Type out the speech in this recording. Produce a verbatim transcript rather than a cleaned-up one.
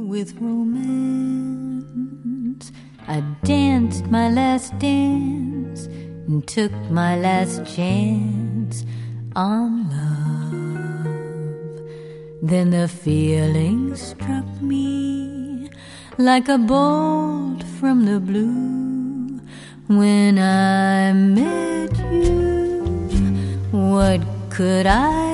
with romance. I danced my last dance and took my last chance on love. Then the feeling struck me like a bolt from the blue. When I met you, what could I